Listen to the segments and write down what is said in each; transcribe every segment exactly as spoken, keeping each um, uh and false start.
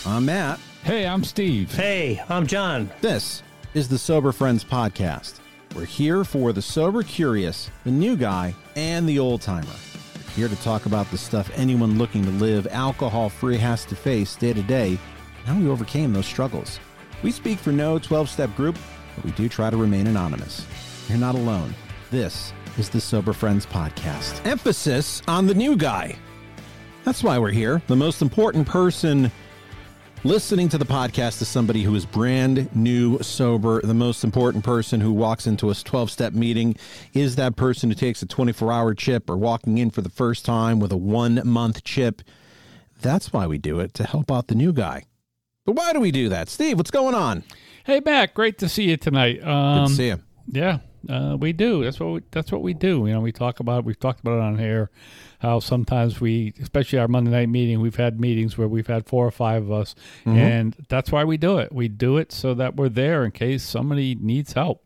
I'm Matt. Hey, I'm Steve. Hey, I'm John. This is the Sober Friends Podcast. We're here for the sober curious, the new guy, and the old timer. We're here to talk about the stuff anyone looking to live alcohol-free has to face day to day, and how we overcame those struggles. We speak for no twelve-step group, but we do try to remain anonymous. You're not alone. This is the Sober Friends Podcast. Emphasis on the new guy. That's why we're here. The most important person listening to the podcast is somebody who is brand new sober. The most important person who walks into a twelve-step meeting is that person who takes a twenty-four hour chip or walking in for the first time with a one-month chip. That's why we do it, to help out the new guy. But why do we do that? Steve, what's going on? Hey, Matt. Great to see you tonight. Um, Good to see you. Yeah, uh, we do. That's what we, that's what we do. You know, we talk about. We've talked about it on here. How sometimes we, especially our Monday night meeting, we've had meetings where we've had four or five of us, mm-hmm. and that's why we do it. We do it so that we're there in case somebody needs help,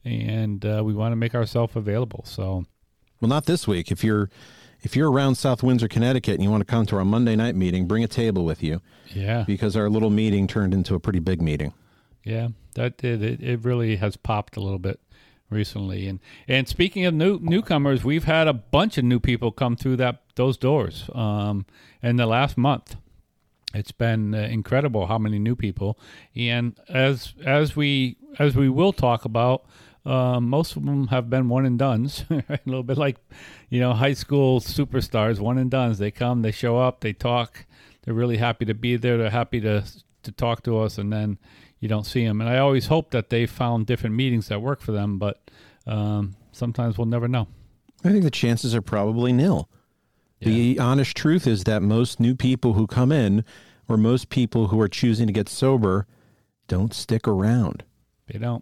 and uh, we want to make ourselves available. So, well, not this week. If you're if you're around South Windsor, Connecticut, and you want to come to our Monday night meeting, bring a table with you. Yeah, because our little meeting turned into a pretty big meeting. Yeah, that did. It, it really has popped a little bit recently. And and speaking of new newcomers, we've had a bunch of new people come through that those doors um, in the last month. It's been uh, incredible how many new people. And as as we as we will talk about, uh, most of them have been one and dones. A little bit like, you know, high school superstars, one and dones. They come, they show up, they talk. They're really happy to be there. They're happy to to talk to us, and then you don't see them. And I always hope that they found different meetings that work for them, but um, sometimes we'll never know. I think the chances are probably nil. Yeah. The honest truth is that most new people who come in, or most people who are choosing to get sober, don't stick around. They don't.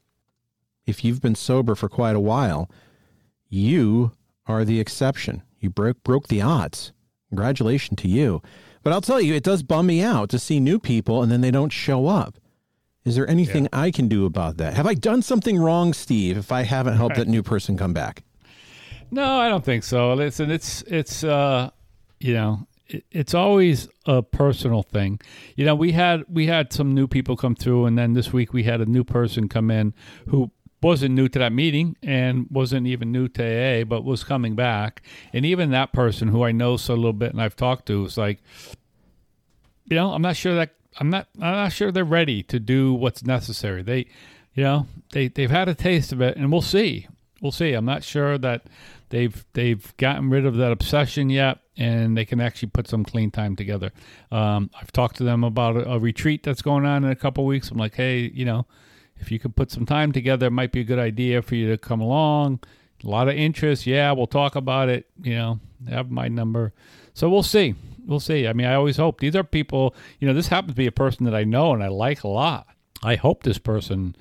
If you've been sober for quite a while, you are the exception. You broke broke the odds. Congratulations to you. But I'll tell you, it does bum me out to see new people and then they don't show up. Is there anything yeah. I can do about that? Have I done something wrong, Steve, if I haven't helped that new person come back? No, I don't think so. Listen, it's, it's uh, you know, it, it's always a personal thing. You know, we had we had some new people come through, and then this week we had a new person come in who wasn't new to that meeting and wasn't even new to A A, but was coming back. And even that person, who I know so a little bit and I've talked to, was like, you know, I'm not sure that I'm not I'm not sure they're ready to do what's necessary. They, you know, they they've had a taste of it, and we'll see. We'll see. I'm not sure that they've they've gotten rid of that obsession yet, and they can actually put some clean time together. Um, I've talked to them about a, a retreat that's going on in a couple of weeks. I'm like, hey, you know, if you could put some time together, it might be a good idea for you to come along. A lot of interest. Yeah, we'll talk about it. You know, they have my number. So we'll see. We'll see. I mean, I always hope. These are people, you know, this happens to be a person that I know and I like a lot. I hope this person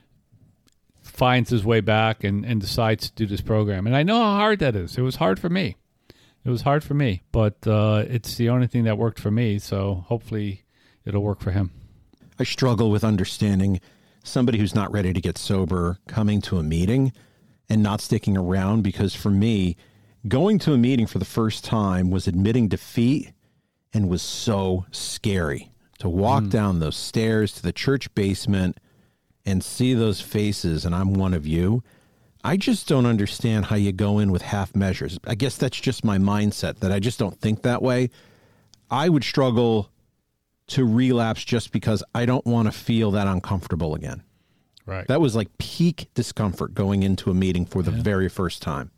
finds his way back and, and decides to do this program. And I know how hard that is. It was hard for me. It was hard for me. But uh, it's the only thing that worked for me. So hopefully it'll work for him. I struggle with understanding somebody who's not ready to get sober coming to a meeting and not sticking around, because for me, going to a meeting for the first time was admitting defeat and was so scary. To walk mm. down those stairs to the church basement and see those faces, and I'm one of you. I just don't understand how you go in with half measures. I guess that's just my mindset, that I just don't think that way. I would struggle to relapse just because I don't want to feel that uncomfortable again. Right. That was like peak discomfort going into a meeting for the yeah. very first time.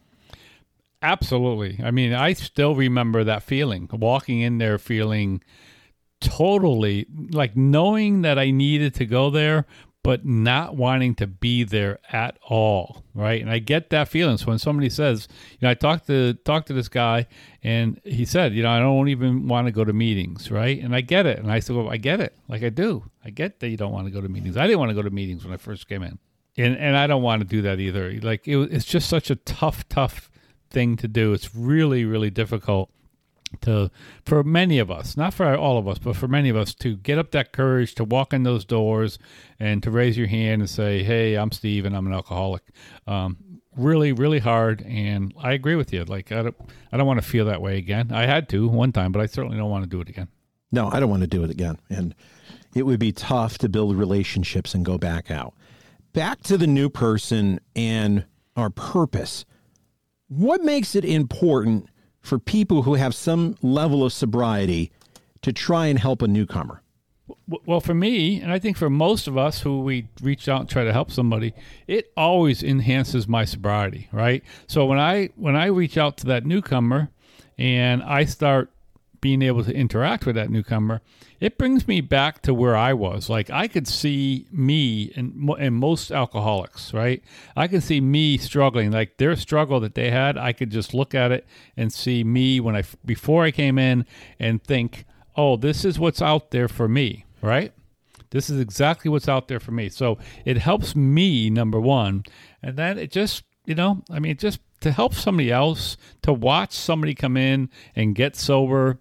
Absolutely. I mean, I still remember that feeling, walking in there feeling totally like knowing that I needed to go there, but not wanting to be there at all, right? And I get that feeling. So when somebody says, you know, I talked to talked to this guy, and he said, you know, I don't even want to go to meetings, right? And I get it. And I said, well, I get it. Like I do. I get that you don't want to go to meetings. I didn't want to go to meetings when I first came in. And and I don't want to do that either. Like it, it's just such a tough, tough thing to do. It's really, really difficult to, for many of us, not for all of us, but for many of us, to get up that courage to walk in those doors and to raise your hand and say, hey, I'm Steve and I'm an alcoholic. Um, really, really hard. And I agree with you. Like, I don't, I don't want to feel that way again. I had to one time, but I certainly don't want to do it again. No, I don't want to do it again. And it would be tough to build relationships and go back out. Back to the new person and our purpose. What makes it important for people who have some level of sobriety to try and help a newcomer? Well, for me, and I think for most of us who we reach out and try to help somebody, it always enhances my sobriety, right? So when I when I reach out to that newcomer and I start being able to interact with that newcomer, it brings me back to where I was. Like I could see me and and most alcoholics, right? I could see me struggling, like their struggle that they had. I could just look at it and see me when I before I came in and think, oh, this is what's out there for me, right? This is exactly what's out there for me. So it helps me, number one. And then it just, you know, I mean, just to help somebody else, to watch somebody come in and get sober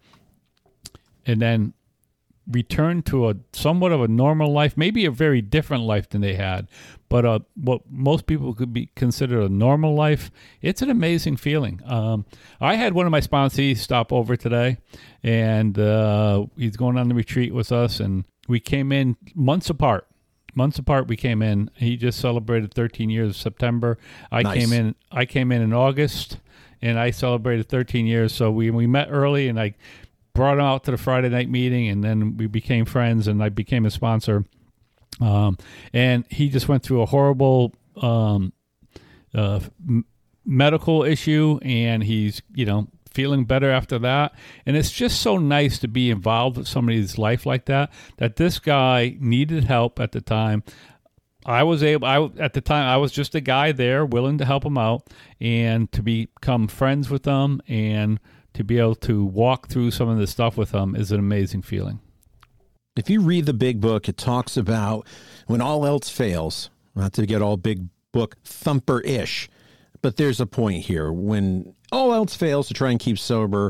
and then return to a somewhat of a normal life, maybe a very different life than they had, but uh, what most people could be considered a normal life. It's an amazing feeling. Um, I had one of my sponsees stop over today, and uh, he's going on the retreat with us, and we came in months apart. Months apart, we came in. He just celebrated thirteen years of September. I Nice. came in. I came in in August, and I celebrated thirteen years. So we we met early, and I brought him out to the Friday night meeting, and then we became friends, and I became a sponsor. Um, and he just went through a horrible um, uh, m- medical issue, and he's, you know, feeling better after that. And it's just so nice to be involved with somebody's life like that, that this guy needed help at the time. I was able, I, at the time, I was just a guy there willing to help him out and to become friends with them and to be able to walk through some of the stuff with them is an amazing feeling. If you read the big book, it talks about when all else fails, not to get all big book thumper-ish, but there's a point here. When all else fails to try and keep sober,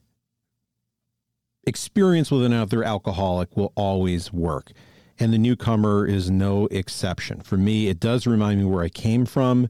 experience with another alcoholic will always work. And the newcomer is no exception. For me, it does remind me where I came from.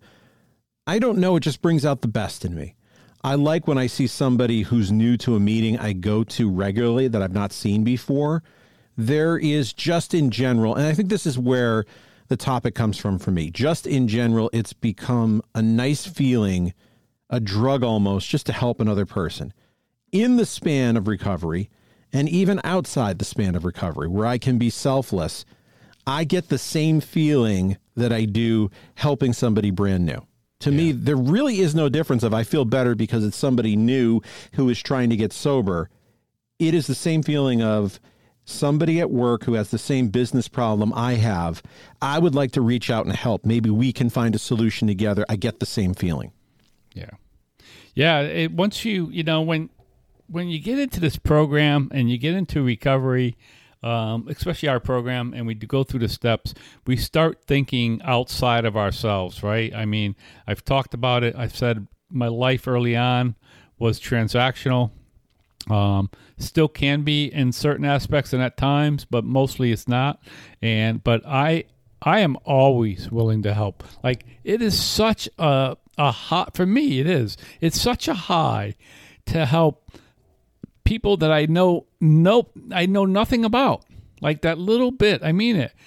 I don't know, it just brings out the best in me. I like when I see somebody who's new to a meeting I go to regularly that I've not seen before. There is just in general, and I think this is where the topic comes from for me, just in general, it's become a nice feeling, a drug almost, just to help another person in the span of recovery and even outside the span of recovery where I can be selfless. I get the same feeling that I do helping somebody brand new. To yeah. me, there really is no difference if I feel better because it's somebody new who is trying to get sober. It is the same feeling of somebody at work who has the same business problem I have. I would like to reach out and help. Maybe we can find a solution together. I get the same feeling. Yeah. Yeah. It, once you, you know, when, when you get into this program and you get into recovery, um, especially our program, and we go through the steps, we start thinking outside of ourselves, right? I mean, I've talked about it. I've said my life early on was transactional. Um, still can be in certain aspects and at times, but mostly it's not. And, but I, I am always willing to help. Like it is such a, a high, for me, it is, it's such a high to help people that I know, nope, I know nothing about. Like that little bit, I mean it.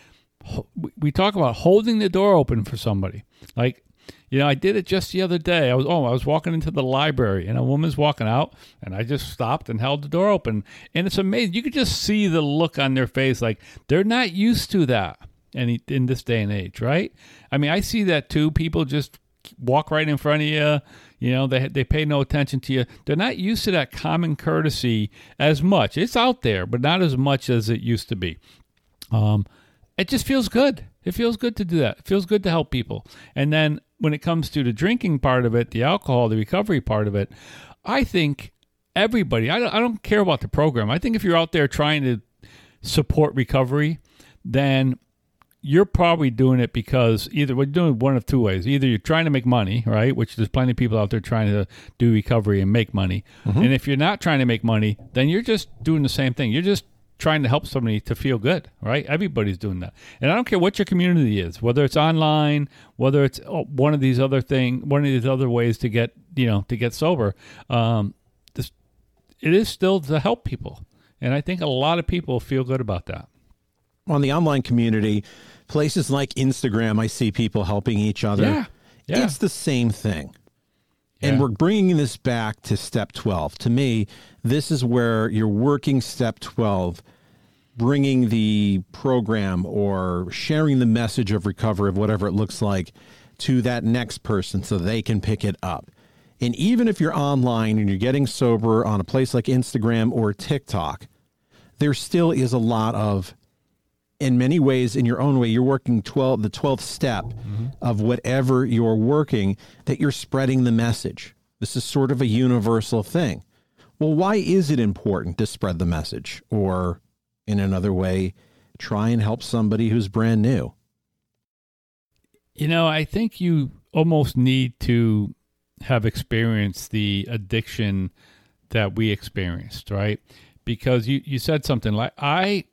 We talk about holding the door open for somebody. Like, you know, I did it just the other day. I was, oh, I was walking into the library and a woman's walking out and I just stopped and held the door open. And it's amazing. You could just see the look on their face. Like they're not used to that any, in this day and age, right? I mean, I see that too. People just walk right in front of you. You know, they they pay no attention to you. They're not used to that common courtesy as much. It's out there, but not as much as it used to be. Um, it just feels good. It feels good to do that. It feels good to help people. And then when it comes to the drinking part of it, the alcohol, the recovery part of it, I think everybody, I don't, I don't care about the program. I think if you're out there trying to support recovery, then you're probably doing it because either we're doing one of two ways. Either you're trying to make money, right? Which there's plenty of people out there trying to do recovery and make money. Mm-hmm. And if you're not trying to make money, then you're just doing the same thing. You're just trying to help somebody to feel good, right? Everybody's doing that. And I don't care what your community is, whether it's online, whether it's oh, one of these other thing, one of these other ways to get, you know, to get sober. Um, this, it is still to help people. And I think a lot of people feel good about that. On the online community, places like Instagram, I see people helping each other. Yeah. Yeah. It's the same thing. Yeah. And we're bringing this back to step twelve. To me, this is where you're working step twelve, bringing the program or sharing the message of recovery, of whatever it looks like, to that next person so they can pick it up. And even if you're online and you're getting sober on a place like Instagram or TikTok, there still is a lot of, in many ways, in your own way, you're working twelve, the twelfth step mm-hmm. of whatever you're working, that you're spreading the message. This is sort of a universal thing. Well, why is it important to spread the message? Or in another way, try and help somebody who's brand new? You know, I think you almost need to have experienced the addiction that we experienced, right? Because you, you said something like, I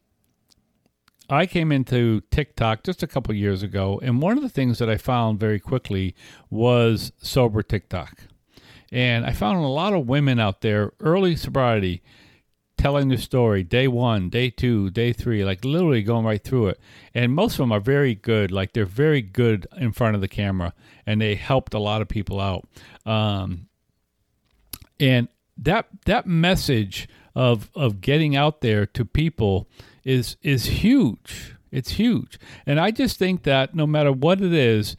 I came into TikTok just a couple years ago, and one of the things that I found very quickly was sober TikTok. And I found a lot of women out there, early sobriety, telling their story, day one, day two, day three, like literally going right through it. And most of them are very good. Like they're very good in front of the camera, and they helped a lot of people out. Um, and that that message of of getting out there to people is is huge. It's huge. And I just think that no matter what it is,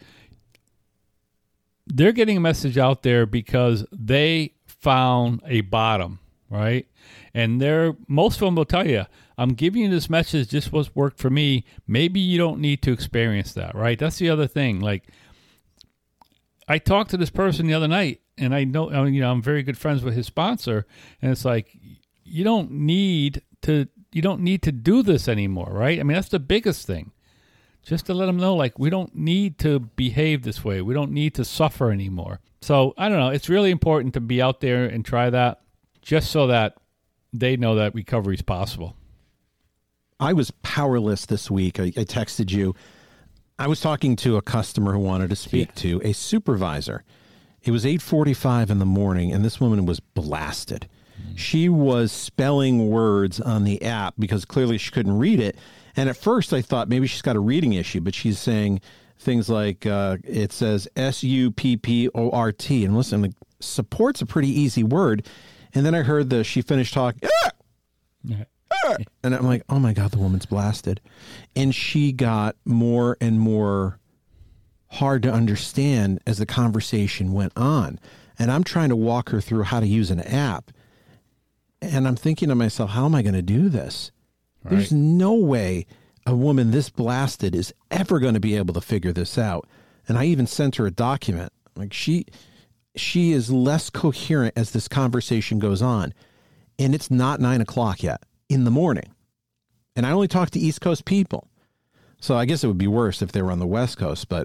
they're getting a message out there because they found a bottom, right? And they're, most of them will tell you, I'm giving you this message, just what's worked for me. Maybe you don't need to experience that, right? That's the other thing. Like, I talked to this person the other night, and I know, I mean, you know, I'm very good friends with his sponsor, and it's like, you don't need to, you don't need to do this anymore, right? I mean, that's the biggest thing. Just to let them know, like, we don't need to behave this way. We don't need to suffer anymore. So, I don't know. It's really important to be out there and try that just so that they know that recovery is possible. I was powerless this week. I, I texted you. I was talking to a customer who wanted to speak yeah. to a supervisor. It was eight forty-five in the morning, and this woman was blasted. Mm. She was spelling words on the app because clearly she couldn't read it. And at first I thought maybe she's got a reading issue, but she's saying things like, uh, it says S U P P O R T. And listen, like, support's a pretty easy word. And then I heard the, she finished talking, ah! Yeah. Ah! And I'm like, oh my God, the woman's blasted. And she got more and more hard to understand as the conversation went on. And I'm trying to walk her through how to use an app. And I'm thinking to myself, how am I going to do this? Right. There's no way a woman this blasted is ever going to be able to figure this out. And I even sent her a document. Like she... She is less coherent as this conversation goes on. And it's not nine o'clock yet in the morning. And I only talk to East Coast people. So I guess it would be worse if they were on the West Coast. But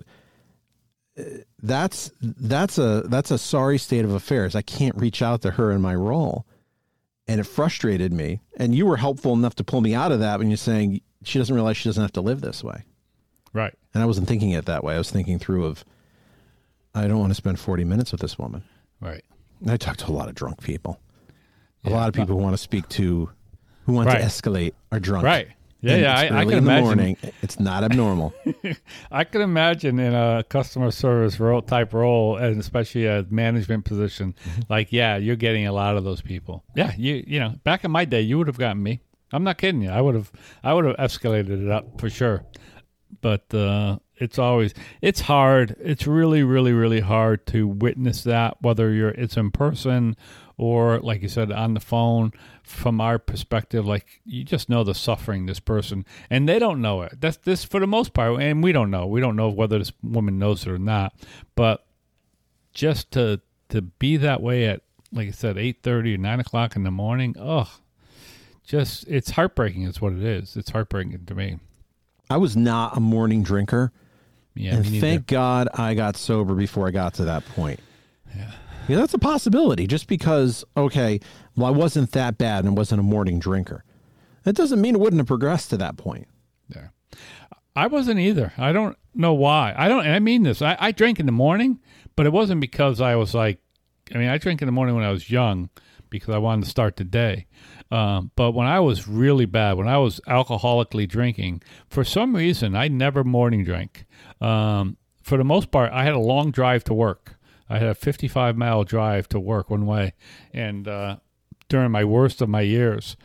that's that's a that's a sorry state of affairs. I can't reach out to her in my role. And it frustrated me. And you were helpful enough to pull me out of that when you're saying she doesn't realize she doesn't have to live this way. Right. And I wasn't thinking it that way. I was thinking through of, I don't want to spend forty minutes with this woman. Right. And I talk to a lot of drunk people. A Yeah. lot of people who want to speak to, who want Right. to escalate are drunk. Right. Yeah, And yeah. it's I, I early can in the imagine. morning. It's not abnormal. I can imagine in a customer service role type role, and especially a management position, Mm-hmm. like, yeah, you're getting a lot of those people. Yeah, you you know, back in my day, you would have gotten me. I'm not kidding you. I would have I would have escalated it up for sure. But uh, it's always it's hard. It's really, really, really hard to witness that, whether you're it's in person or, like you said, on the phone. From our perspective, like, you just know the suffering this person, and they don't know it. That's this for the most part, and we don't know. We don't know whether this woman knows it or not. But just to to be that way at, like I said, eight thirty or nine o'clock in the morning, oh, just it's heartbreaking. Is what it is. It's heartbreaking to me. I was not a morning drinker. Yeah, and me neither. thank God I got sober before I got to that point. Yeah. Yeah, that's a possibility. Just because, okay, well, I wasn't that bad and wasn't a morning drinker. That doesn't mean it wouldn't have progressed to that point. Yeah. I wasn't either. I don't know why. I don't, and I mean this. I, I drank in the morning, but it wasn't because I was like, I mean, I drank in the morning when I was young because I wanted to start the day. Um, but when I was really bad, when I was alcoholically drinking, for some reason, I never morning drank. Um, for the most part, I had a long drive to work. I had a fifty-five mile drive to work one way, and uh, during my worst of my years,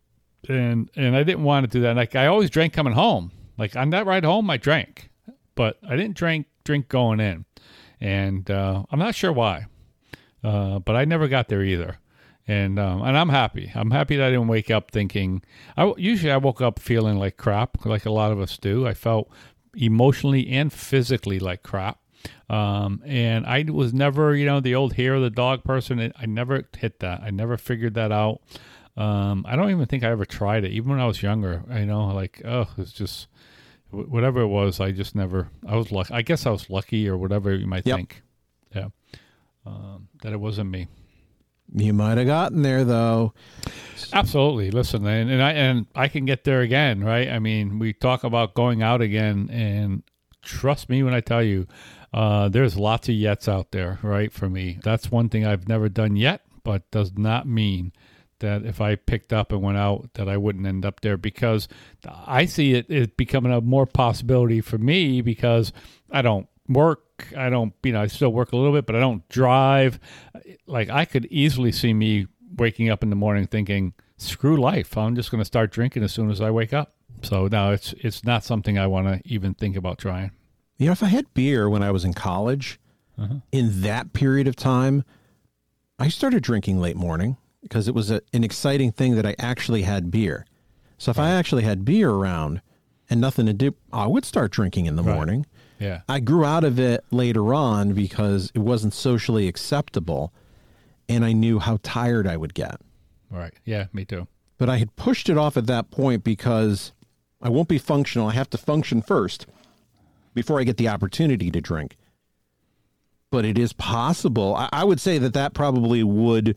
and and I didn't want to do that. Like I always drank coming home. Like on that ride home, I drank, but I didn't drink drink going in, and uh, I'm not sure why, uh, but I never got there either. And um, and I'm happy. I'm happy that I didn't wake up thinking. I usually I woke up feeling like crap, like a lot of us do. I felt emotionally and physically like crap. Um, and I was never, you know, the old hair of the dog person. I never hit that. I never figured that out. Um, I don't even think I ever tried it, even when I was younger. I know, like, oh, it's just whatever it was. I just never. I was lucky. I guess I was lucky, or whatever you might yep. think. Yeah, um, that it wasn't me. You might have gotten there, though. Absolutely. Listen, and, and I and I can get there again, right? I mean, we talk about going out again, and trust me when I tell you, uh, there's lots of yets out there, right? For me, that's one thing I've never done yet, but does not mean that if I picked up and went out, that I wouldn't end up there, because I see it, it becoming a more possibility for me, because I don't work. I don't, you know, I still work a little bit, but I don't drive. Like I could easily see me waking up in the morning thinking, screw life. I'm just going to start drinking as soon as I wake up. So now it's, it's not something I want to even think about trying. You know, if I had beer when I was in college, uh-huh. in that period of time, I started drinking late morning because it was a, an exciting thing that I actually had beer. So if right. I actually had beer around and nothing to do, I would start drinking in the right. morning. Yeah. I grew out of it later on because it wasn't socially acceptable, and I knew how tired I would get. Right. Yeah, me too. But I had pushed it off at that point because I won't be functional. I have to function first before I get the opportunity to drink. But it is possible. I, I would say that that probably would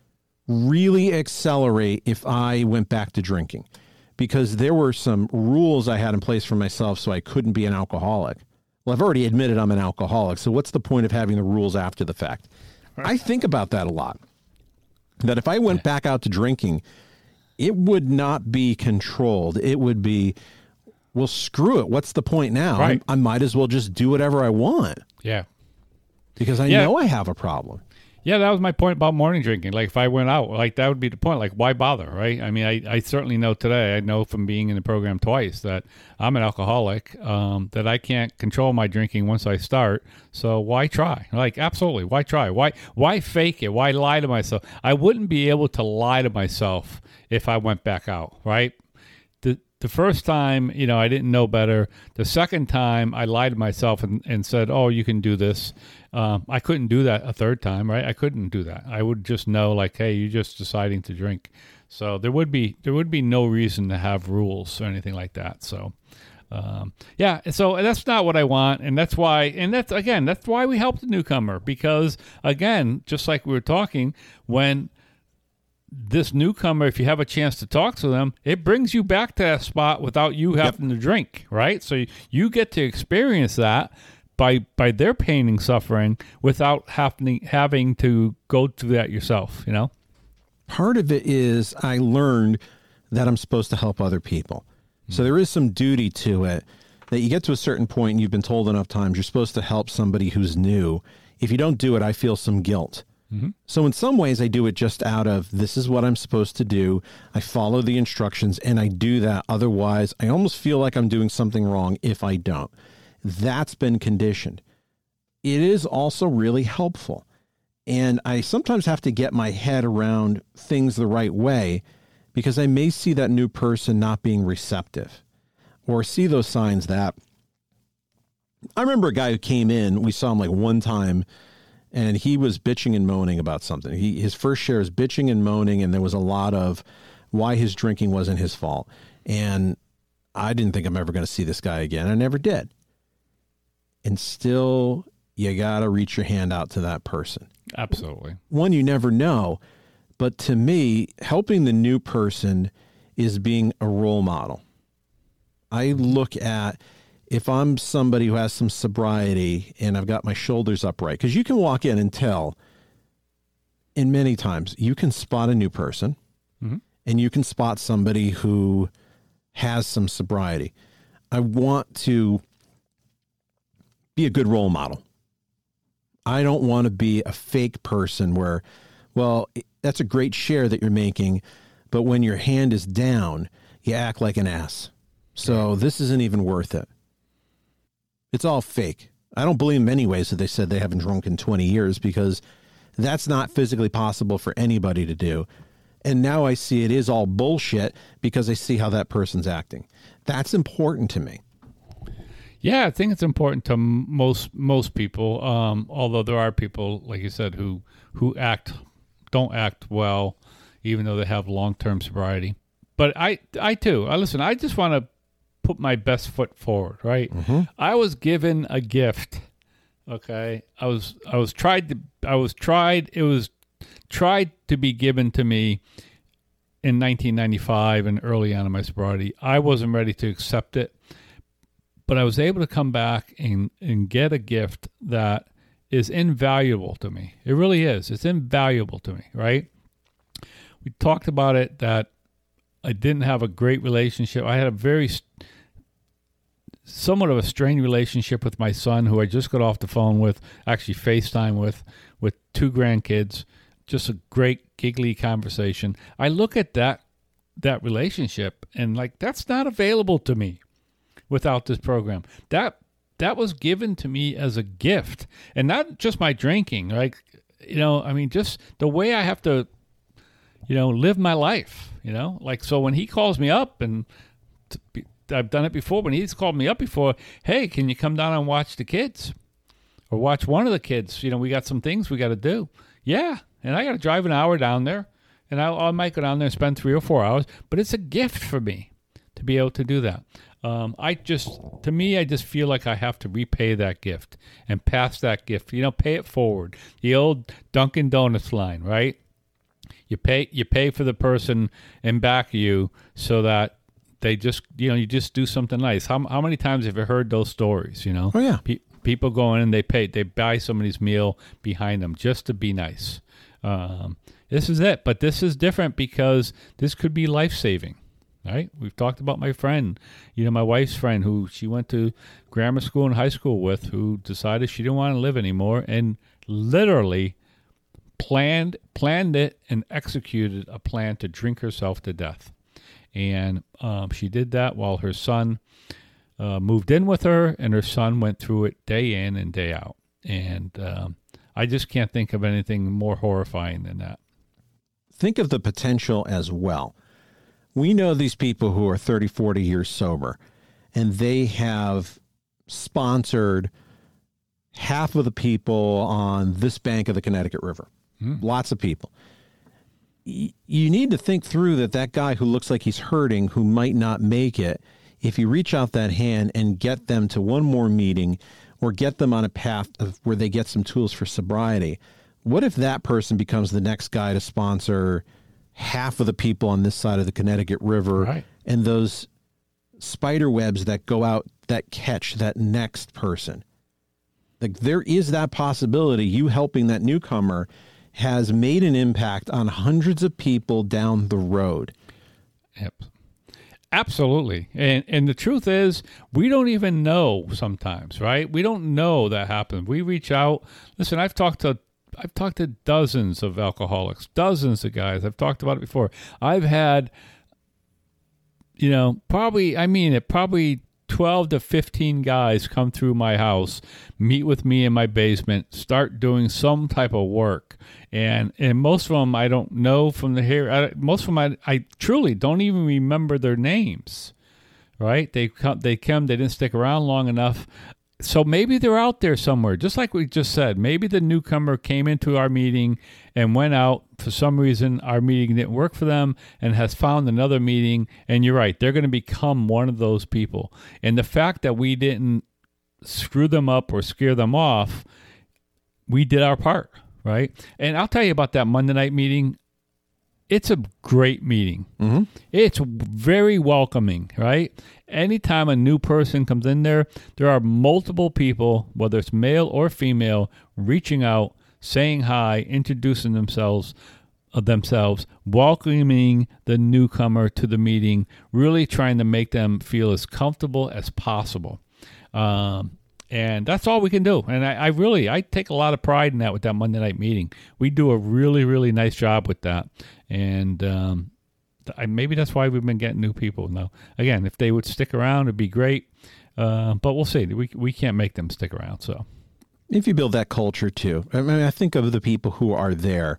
really accelerate if I went back to drinking, because there were some rules I had in place for myself so I couldn't be an alcoholic. Well, I've already admitted I'm an alcoholic, so what's the point of having the rules after the fact? Right. I think about that a lot, that if I went back out to drinking, it would not be controlled. It would be, well, screw it. What's the point now? Right. I, I might as well just do whatever I want. Yeah. Because I yeah. know I have a problem. Yeah, that was my point about morning drinking. Like, if I went out, like, that would be the point. Like, why bother, right? I mean, I, I certainly know today, I know from being in the program twice, that I'm an alcoholic, um, that I can't control my drinking once I start. So why try? Like, absolutely, why try? Why why fake it? Why lie to myself? I wouldn't be able to lie to myself if I went back out, right? The the first time, you know, I didn't know better. The second time, I lied to myself and, and said, oh, you can do this. Um, I couldn't do that a third time, right? I couldn't do that. I would just know, like, hey, you're just deciding to drink. So there would be there would be no reason to have rules or anything like that. So, um, yeah, so that's not what I want, and that's why, and that's, again, that's why we help the newcomer, because, again, just like we were talking, when this newcomer, if you have a chance to talk to them, it brings you back to that spot without you having yep. to drink, right? So you get to experience that by by their pain and suffering without having having to go through that yourself, you know? Part of it is I learned that I'm supposed to help other people. Mm-hmm. So there is some duty to it, that you get to a certain point and you've been told enough times you're supposed to help somebody who's new. If you don't do it, I feel some guilt. Mm-hmm. So in some ways I do it just out of, this is what I'm supposed to do. I follow the instructions and I do that. Otherwise, I almost feel like I'm doing something wrong if I don't. That's been conditioned. It is also really helpful. And I sometimes have to get my head around things the right way, because I may see that new person not being receptive, or see those signs that, I remember a guy who came in, we saw him like one time, and he was bitching and moaning about something. He, his first share is bitching and moaning, and there was a lot of why his drinking wasn't his fault. And I didn't think I'm ever going to see this guy again. I never did. And still, you got to reach your hand out to that person. Absolutely. One, you never know. But to me, helping the new person is being a role model. I look at, if I'm somebody who has some sobriety and I've got my shoulders upright, because you can walk in and tell in many times you can spot a new person Mm-hmm. and you can spot somebody who has some sobriety. I want to be a good role model. I don't want to be a fake person where, well, that's a great share that you're making, but when your hand is down, you act like an ass. So this isn't even worth it. It's all fake. I don't believe in many ways that they said they haven't drunk in twenty years, because that's not physically possible for anybody to do. And now I see it is all bullshit because I see how that person's acting. That's important to me. Yeah, I think it's important to m- most most people. Um, although there are people, like you said, who who act don't act well, even though they have long term sobriety. But I I too. I listen. I just want to put my best foot forward. Right. Mm-hmm. I was given a gift. Okay. I was I was tried to I was tried. It was tried to be given to me in nineteen ninety-five and early on in my sobriety. I wasn't ready to accept it. But I was able to come back and, and get a gift that is invaluable to me. It really is. It's invaluable to me, right? We talked about it, that I didn't have a great relationship. I had a very, somewhat of a strained relationship with my son, who I just got off the phone with, actually FaceTime with, with two grandkids. Just a great, giggly conversation. I look at that that relationship and, like, that's not available to me without this program. That that was given to me as a gift, and not just my drinking. Like, you know, I mean, just the way I have to, you know, live my life. You know, like, so when he calls me up, and be, I've done it before. When he's called me up before, hey, can you come down and watch the kids, or watch one of the kids? You know, we got some things we got to do. Yeah, and I got to drive an hour down there, and I, I might go down there and spend three or four hours. But it's a gift for me to be able to do that. Um, I just, to me, I just feel like I have to repay that gift and pass that gift, you know, pay it forward. The old Dunkin' Donuts line, right? You pay, you pay for the person in back of you so that they just, you know, you just do something nice. How how many times have you heard those stories, you know? Oh, yeah. Pe- people go in and they pay, they buy somebody's meal behind them just to be nice. Um, this is it. But this is different because this could be life-saving. Right? We've talked about my friend, you know, my wife's friend, who she went to grammar school and high school with, who decided she didn't want to live anymore, and literally planned planned it and executed a plan to drink herself to death. And um, she did that while her son uh, moved in with her, and her son went through it day in and day out. And um, I just can't think of anything more horrifying than that. Think of the potential as well. We know these people who are thirty, forty years sober, and they have sponsored half of the people on this bank of the Connecticut River. Mm. Lots of people. Y- you need to think through that that guy who looks like he's hurting, who might not make it, if you reach out that hand and get them to one more meeting or get them on a path of where they get some tools for sobriety, what if that person becomes the next guy to sponsor half of the people on this side of the Connecticut River, right, and those spider webs that go out that catch that next person? Like, there is that possibility. You helping that newcomer has made an impact on hundreds of people down the road. Yep. Absolutely. And and the truth is, we don't even know sometimes, right? We don't know that happens. We reach out. Listen, I've talked to I've talked to dozens of alcoholics, dozens of guys. I've talked about it before. I've had, you know, probably, I mean it, probably twelve to fifteen guys come through my house, meet with me in my basement, start doing some type of work. And and most of them I don't know from the hair. I, most of them I, I truly don't even remember their names, right? They come, they come, they didn't stick around long enough. So maybe they're out there somewhere, just like we just said. Maybe the newcomer came into our meeting and went out. For some reason, our meeting didn't work for them and has found another meeting. And you're right, they're going to become one of those people. And the fact that we didn't screw them up or scare them off, we did our part, right? And I'll tell you about that Monday night meeting. It's a great meeting. Mm-hmm. It's very welcoming, right? Anytime a new person comes in there, there are multiple people, whether it's male or female, reaching out, saying hi, introducing themselves, uh, themselves, welcoming the newcomer to the meeting, really trying to make them feel as comfortable as possible. Um, and that's all we can do. And I, I really, I take a lot of pride in that with that Monday night meeting. We do a really, really nice job with that. And um, I, maybe that's why we've been getting new people. Now, again, if they would stick around, it'd be great. Uh, but we'll see. We we can't make them stick around. So, if you build that culture too, I mean, I think of the people who are there,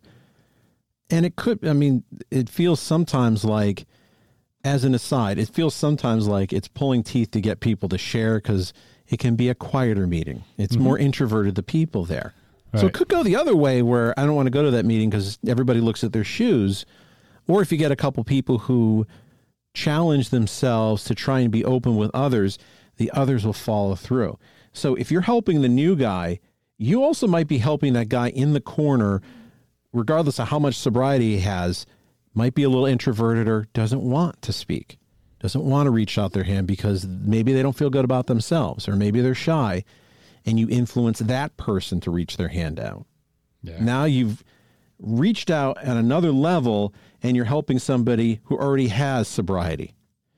and it could. I mean, it feels sometimes like, as an aside, it feels sometimes like it's pulling teeth to get people to share because it can be a quieter meeting. It's mm-hmm. more introverted, the people there. Right. So it could go the other way where I don't want to go to that meeting because everybody looks at their shoes. Or if you get a couple people who challenge themselves to try and be open with others, the others will follow through. So if you're helping the new guy, you also might be helping that guy in the corner, regardless of how much sobriety he has, might be a little introverted or doesn't want to speak, doesn't want to reach out their hand because maybe they don't feel good about themselves or maybe they're shy, and you influence that person to reach their hand out. Yeah. Now you've reached out at another level and you're helping somebody who already has sobriety.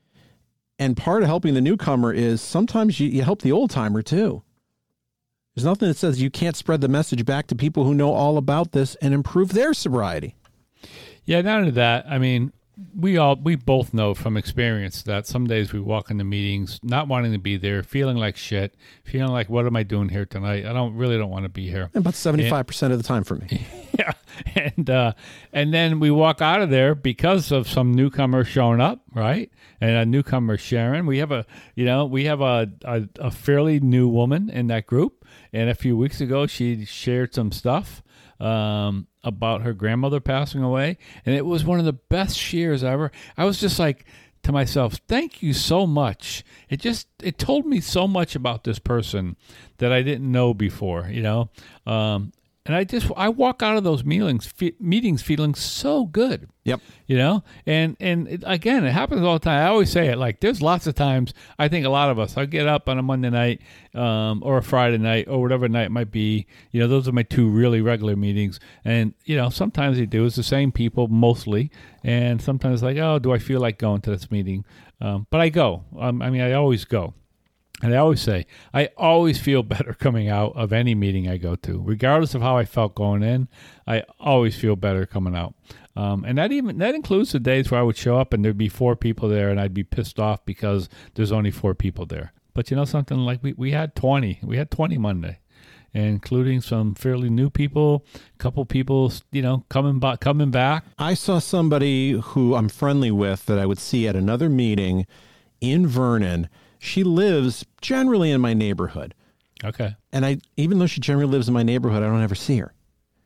And part of helping the newcomer is sometimes you, you help the old timer too. There's nothing that says you can't spread the message back to people who know all about this and improve their sobriety. Yeah, not only that, I mean, we all we both know from experience that some days we walk into meetings not wanting to be there, feeling like shit, feeling like, what am I doing here tonight? I don't really don't want to be here. About seventy-five percent and, of the time for me. Yeah, and uh, and then we walk out of there because of some newcomer showing up, right? And a newcomer sharing. We have a you know we have a, a a fairly new woman in that group, and a few weeks ago she shared some stuff um, about her grandmother passing away, and it was one of the best shares ever. I was just like to myself, thank you so much. It just it told me so much about this person that I didn't know before, you know. Um, and I just I walk out of those meetings fe- meetings feeling so good. Yep. You know, and and it, again, it happens all the time. I always say it, like, there's lots of times, I think a lot of us, I get up on a Monday night um, or a Friday night or whatever night it might be. You know, those are my two really regular meetings. And, you know, sometimes they do. It's the same people mostly. And sometimes like, oh, do I feel like going to this meeting? Um, but I go. Um, I mean, I always go. And I always say, I always feel better coming out of any meeting I go to. Regardless of how I felt going in, I always feel better coming out. Um, and that even that includes the days where I would show up and there'd be four people there and I'd be pissed off because there's only four people there. But you know something, like we, we had twenty. We had twenty Monday, including some fairly new people, a couple people, you know, coming by, coming back. I saw somebody who I'm friendly with that I would see at another meeting in Vernon. She lives generally in my neighborhood. Okay. And I, even though she generally lives in my neighborhood, I don't ever see her.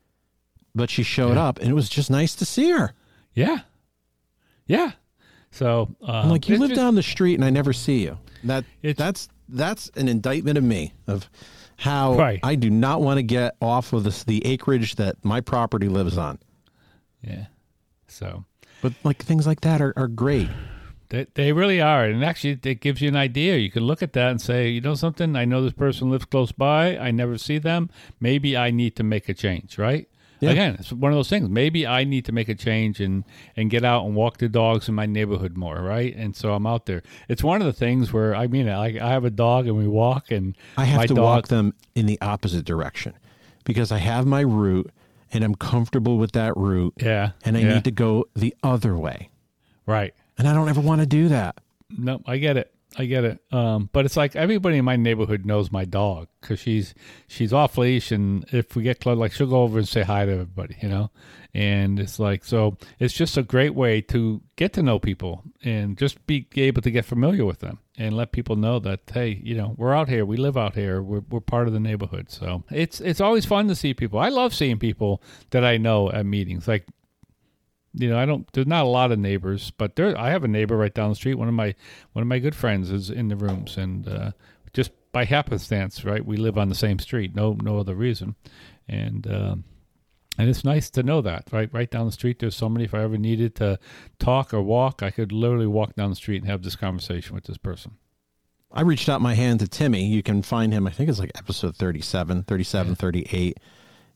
But she showed yeah. up, and it was just nice to see her. Yeah. Yeah. So, uh, I'm like, you live just, down the street, and I never see you. That That's that's an indictment of me, of how right. I do not want to get off of this, the acreage that my property lives on. Yeah. So. But, like, things like that are, are great. They, they really are. And actually, it gives you an idea. You can look at that and say, you know something? I know this person lives close by. I never see them. Maybe I need to make a change, right? Yeah. Again, it's one of those things. Maybe I need to make a change and, and get out and walk the dogs in my neighborhood more, right? And so I'm out there. It's one of the things where, I mean, I, I have a dog and we walk, and I have my to dog, walk them in the opposite direction because I have my route and I'm comfortable with that route. Yeah. And I yeah. need to go the other way. Right. And I don't ever want to do that. No, I get it. I get it. Um, but it's like everybody in my neighborhood knows my dog because she's she's off leash, and if we get close, like she'll go over and say hi to everybody, you know. And it's like, so it's just a great way to get to know people and just be able to get familiar with them and let people know that, hey, you know, we're out here, we live out here, we're we're part of the neighborhood. So it's it's always fun to see people. I love seeing people that I know at meetings, like. You know, I don't. There's not a lot of neighbors, but there. I have a neighbor right down the street. One of my one of my good friends is in the rooms, and uh, just by happenstance, right? We live on the same street. No, no other reason, and um, and it's nice to know that, right? Right down the street, there's somebody. If I ever needed to talk or walk, I could literally walk down the street and have this conversation with this person. I reached out my hand to Timmy. You can find him. I think it's like episode thirty-seven, thirty-seven, yeah. thirty-eight.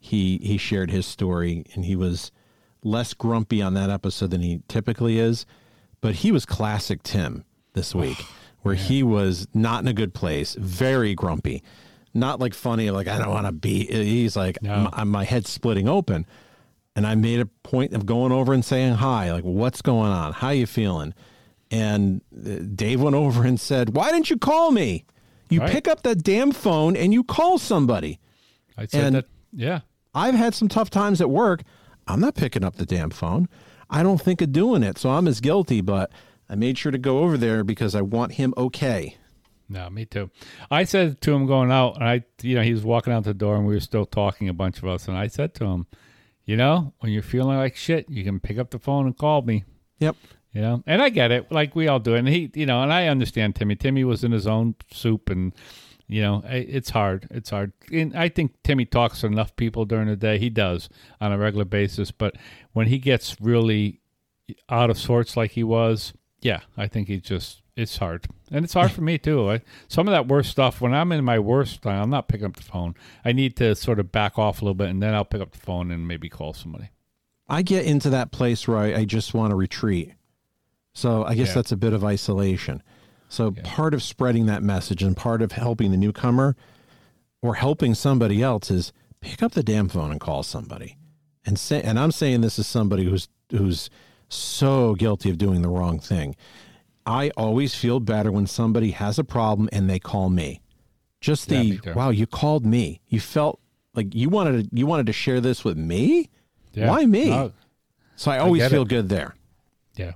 he he shared his story, and he was less grumpy on that episode than he typically is. But he was classic Tim this week, oh, where man. he was not in a good place, very grumpy, not like funny, like I don't want to be. He's like, no. my, my head's splitting open. And I made a point of going over and saying hi, like, what's going on? How you feeling? And Dave went over and said, why didn't you call me? You right. pick up that damn phone and you call somebody. I said and that, yeah. I've had some tough times at work. I'm not picking up the damn phone. I don't think of doing it, so I'm as guilty, but I made sure to go over there because I want him okay. No, me too. I said to him going out, and I, you know, he was walking out the door and we were still talking, a bunch of us, and I said to him, you know, when you're feeling like shit, you can pick up the phone and call me. Yep. You know, and I get it, like we all do. And he, you know, and I understand Timmy. Timmy was in his own soup, and, you know, it's hard. It's hard. And I think Timmy talks to enough people during the day. He does on a regular basis. But when he gets really out of sorts like he was, yeah, I think he just, it's hard. And it's hard for me, too. I, some of that worst stuff, when I'm in my worst time, I'm not picking up the phone. I need to sort of back off a little bit, and then I'll pick up the phone and maybe call somebody. I get into that place where I, I just want to retreat. So I guess yeah. that's a bit of isolation. So yeah. part of spreading that message and part of helping the newcomer or helping somebody else is pick up the damn phone and call somebody. And say, and I'm saying this as somebody who's who's so guilty of doing the wrong thing. I always feel better when somebody has a problem and they call me. Just the, yeah, me wow, you called me. You felt like you wanted to, you wanted to share this with me? Yeah. Why me? No, so I always I feel it. good there. Yeah.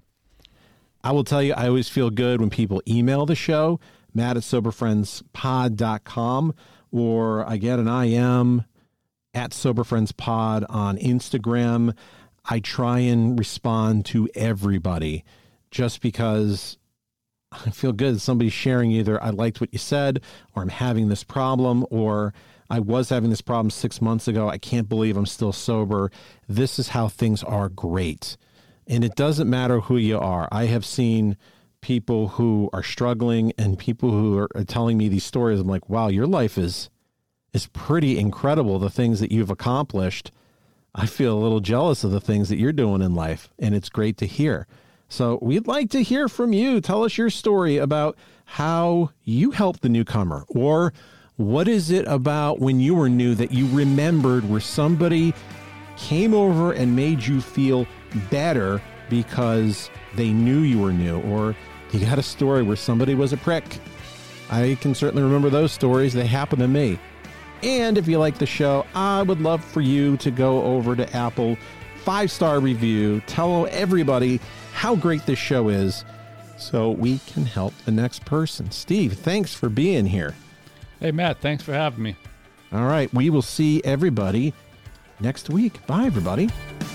I will tell you, I always feel good when people email the show, Matt at sober friends pod dot com, or I get an I M at soberfriendspod on Instagram. I try and respond to everybody just because I feel good. Somebody's sharing either I liked what you said, or I'm having this problem, or I was having this problem six months ago. I can't believe I'm still sober. This is how things are. Great. And it doesn't matter who you are. I have seen people who are struggling and people who are, are telling me these stories. I'm like, wow, your life is is pretty incredible, the things that you've accomplished. I feel a little jealous of the things that you're doing in life, and it's great to hear. So we'd like to hear from you. Tell us your story about how you helped the newcomer, or what is it about when you were new that you remembered where somebody came over and made you feel better because they knew you were new, or you got a story where somebody was a prick. I can certainly remember those stories. They happened to me. And if you like the show, I would love for you to go over to Apple, five-star review, tell everybody how great this show is so we can help the next person. Steve, thanks for being here. Hey, Matt, thanks for having me. All right, we will see everybody next week. Bye, everybody.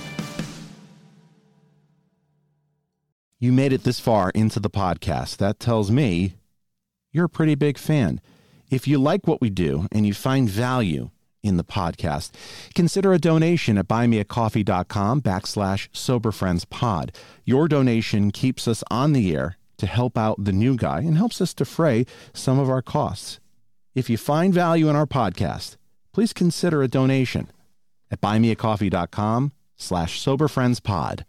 You made it this far into the podcast. That tells me you're a pretty big fan. If you like what we do and you find value in the podcast, consider a donation at buymeacoffee.com backslash soberfriendspod. Your donation keeps us on the air to help out the new guy and helps us defray some of our costs. If you find value in our podcast, please consider a donation at buymeacoffee.com slash soberfriendspod.